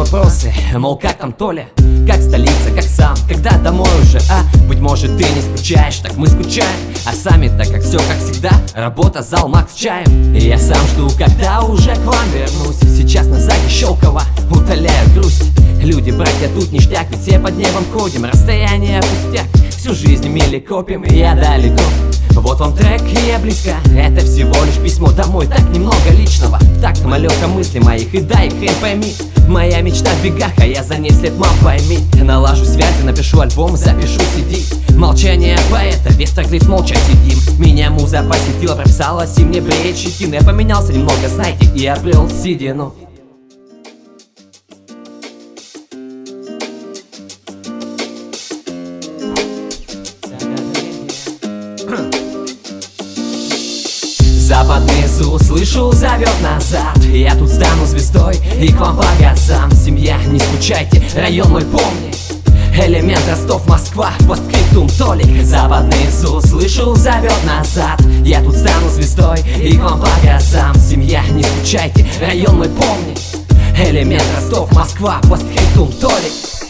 вопросы, мол, как там Толя? Как столица, как сам, когда домой уже, а? Быть может, ты не скучаешь, так мы скучаем. А сами-то, как все, как всегда, работа, зал, Макс с чаем. И я сам жду, когда уже к вам вернусь. Сейчас на заге Щелково утоляю грусть. Люди, братья, тут ништяк, ведь все под небом ходим. Расстояние пустяк, всю жизнь мили копим, и я далеко. Вот он трек, и я близко. Это всего лишь письмо домой, так немного личного. Так самолета мысли моих, и дай хрен пойми. Моя мечта в бегах, а я за ней вслед, мам, пойми. Налажу связи, напишу альбом, запишу CD. Молчание поэта, весь трек-лист молча сидим. Меня муза посетила, прописалась, и мне бреет щетина. Я поменялся немного, знаете, и обрел седину. Запад внизу, слышу, зовет назад. Я тут стану звездой и к вам по газам. Семья, не скучайте, район мой помни. Элемент Ростов, Москва, постскриптум Толик. Запад внизу, слышу, зовет назад. Я тут стану звездой и к вам по газам. Семья, не скучайте, район мой помни. Элемент Ростов, Москва, постскриптум Толик.